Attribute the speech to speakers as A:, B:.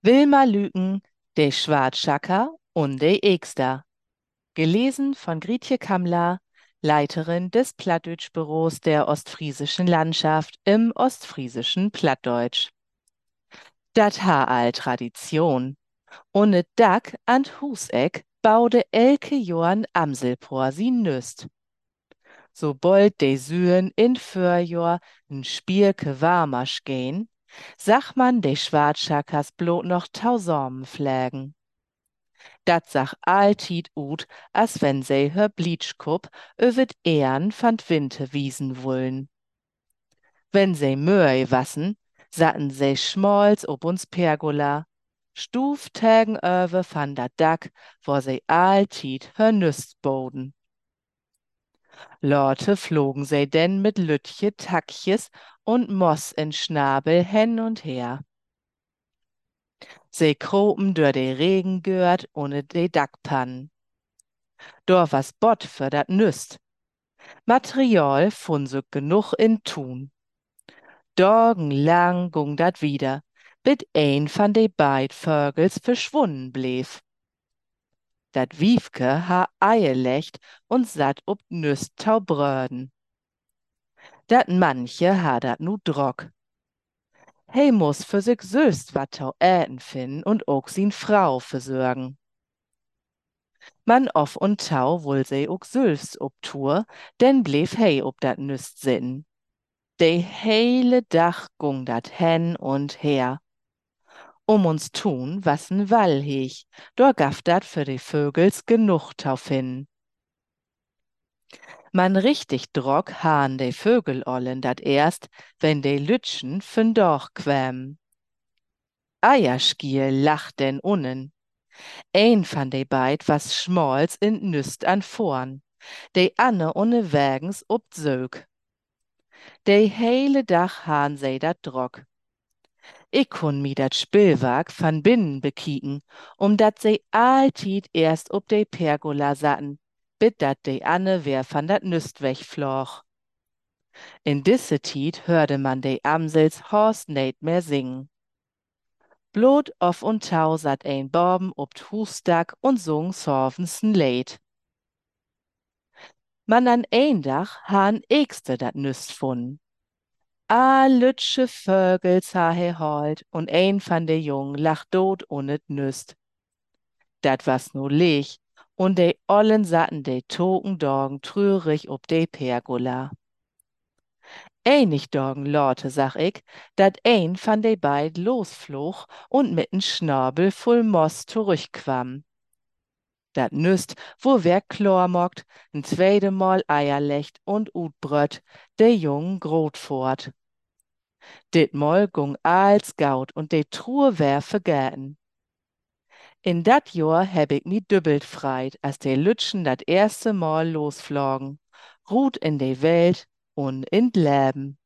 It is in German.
A: Wilma Lüken, de Schwarzschacker und de Exter. Gelesen von Grietje Kammler, Leiterin des Plattdeutsch-Büros der Ostfriesischen Landschaft im ostfriesischen Plattdeutsch. Dat ha all Tradition. Ohne Dack an Huseck baude elke Johann Amselpoor sie nüst. Sobald de Sühen in Förjor n Spierke warmasch gehn, sag man de Schwarzschackers blot noch tausormen pflegen. Dat sag alltied ut, as wenn se hör Blitschkupp öwet Ehren van Winte wiesen wullen. Wenn se Möi wassen, satten se Schmolz ob uns Pergola, Stuftägen öwe van dat Dack, wo se alltied hör Nüst boden. Lorte flogen se denn mit Lütje Tackjes und Moss in Schnabel hen und her. Se kropen dör de Regen gehört ohne de Dackpannen. Dor was Bott für dat Nüst. Material fun so genug in Tun. Dorgenlang gung dat wieder, bit ein van de beid Vögels verschwunden bleef. Dat Wiefke ha Eie lecht und satt ob Nüst tau bröden. Dat manche ha dat nu drock. He muss für sich söst wat tau äten finden und ook sin Frau versorgen. Man off und tau wohl se ook sülfs ob Tour, denn bleef he ob dat Nüst sitten. De hele Dach gung dat hen und her. Uns tun, was n Wall hech, dor gaff dat für de Vögels genug tau finden. Man richtig drock han de Vögelollen dat erst, wenn de Lütschen fün Dorch quäm. Eierskiel lacht denn unnen. Ein van de beid was schmolz in Nüst an vorn, de Anne unne wägens ob Sög. De hele Dach han se dat drock. Ich kun mi dat Spillwag van binnen bekieken, dat se alltied erst ob de Pergola satten, bit dat de Anne wer van dat Nüst wegfloch. In disse Tied hörte man de Amsels Horst net mehr singen. Blot off und tau sat ein Borben ob d Husdack und sung sorvensen Lied. Man an ein Dach han Äxte dat Nüst fun. A lütsche Vögels ha he holt und ein van de Jungen lacht dod ohne Nüst. Dat was no leg und de Ollen satten de Token Dorgen trürig ob de Pergola. Einig Dorgen Lorte, sag ich, dat ein van de beid losfloch und mit'n Schnabel voll Moss zurückquam. Dat Nüst, wo wer Chlor mockt, n zweite Mal Eier lecht und utbröt, de Jungen grot fort. Ditmal gung als Gaut und de Truhe wär vergäten. In dat Jahr heb ich mi dübbelt freit, als de Lütschen dat erste Mal losflogen, ruht in de Welt und in d Leben.